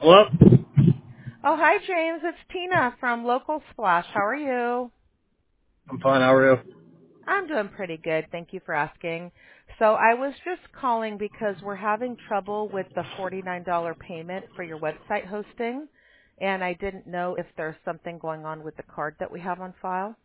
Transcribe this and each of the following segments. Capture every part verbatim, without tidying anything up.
Hello? Oh, hi, James. It's Tina from Local Splash. How are you? I'm fine. How are you? I'm doing pretty good. Thank you for asking. So I was just calling because we're having trouble with the forty-nine dollars payment for your website hosting, and I didn't know if there's something going on with the card that we have on file.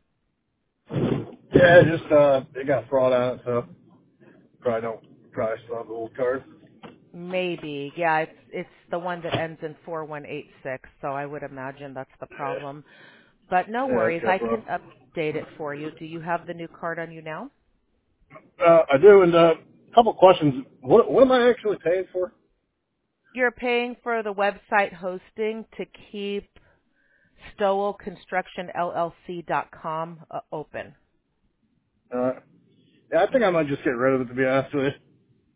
Yeah, just uh, it got fraud on it, so probably don't probably still have the old card. Maybe. Yeah, it's it's the one that ends in four one eight six, so I would imagine that's the Yeah, problem. But no yeah, it's worries. I got fraud. can update it for you. Do you have the new card on you now? Uh, I do, and a uh, couple questions. What what am I actually paying for? You're paying for the website hosting to keep Stowell Construction L L C dot com uh, open. Uh, yeah, I think I might just get rid of it to be honest with you.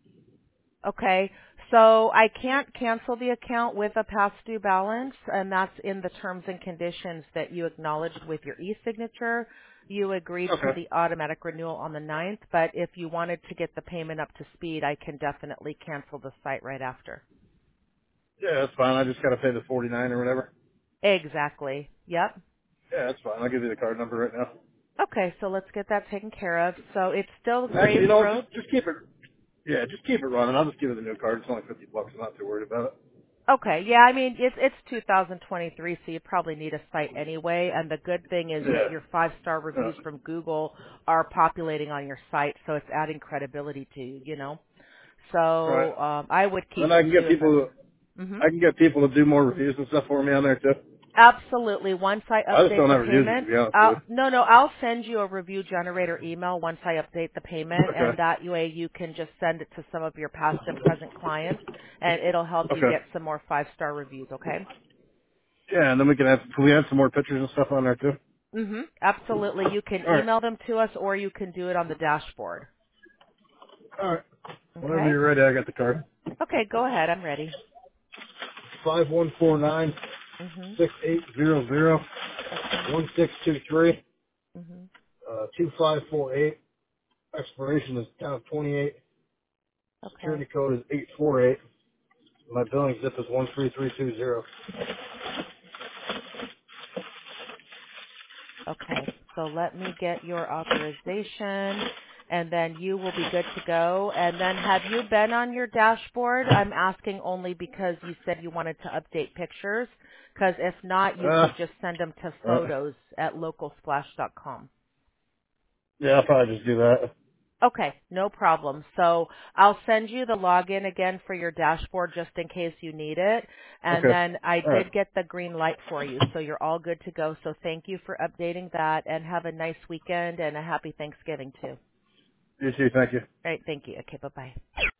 Okay, so I can't cancel the account with a past due balance, and that's in the terms and conditions that you acknowledged with your e-signature. You agreed to Okay. the automatic renewal on the ninth, but if you wanted to get the payment up to speed, I can definitely cancel the site right after. Yeah, that's fine. I just got to pay the forty nine or whatever. Exactly. Yep. Yeah, that's fine. I'll give you the card number right now. Okay, so let's get that taken care of. So it's still Actually, you Graves know, Road. just just keep it. Yeah, just keep it running. I'll just give you the new card. It's only fifty bucks. I'm not too worried about it. Okay, yeah, I mean it's it's two thousand twenty-three, so you probably need a site anyway. And the good thing is that your Yeah. five-star Uh, reviews from Google are populating on your site, so it's adding credibility to you. You know, right. so um, I would Then keep I it can get too if I people. were. hmm I can get people to do more reviews and stuff for me on there too. Absolutely. Once I I just update don't the ever use it to payment, be honest with I'll, no, no, I'll send you a review generator email once I update the you. payment, and Okay. that way you can just send it to some of your past and present clients, and it'll help you Okay. get some more five-star reviews. Okay. Yeah, and then we can have can we add some more pictures and stuff on there too? Mhm. Absolutely. You can All right. email them to us or you can do it on the dashboard. All right. Whenever Okay? you're ready, I got the card. Okay, go ahead. I'm ready. Five one four nine Mhm. six eight zero zero Okay. one six two three Mhm. uh two five four eight. Expiration is down twenty eight. Security Okay. code is eight four eight. My billing zip is one three three two zero. Okay. So let me get your authorization and then you will be good to go. And then have you been on your dashboard? I'm asking only because you said you wanted to update pictures. Because if not, you Uh, could just send them to uh photos at local splash dot com. yeah, I'll probably just do that. Okay, no problem. So I'll send you the login again for your dashboard just in case you need it. And Okay. then I All right. did get the green light for you, so you're all good to go. So thank you for updating that and have a nice weekend and a happy Thanksgiving too. You too, thank you. All right, thank you. Okay, bye-bye.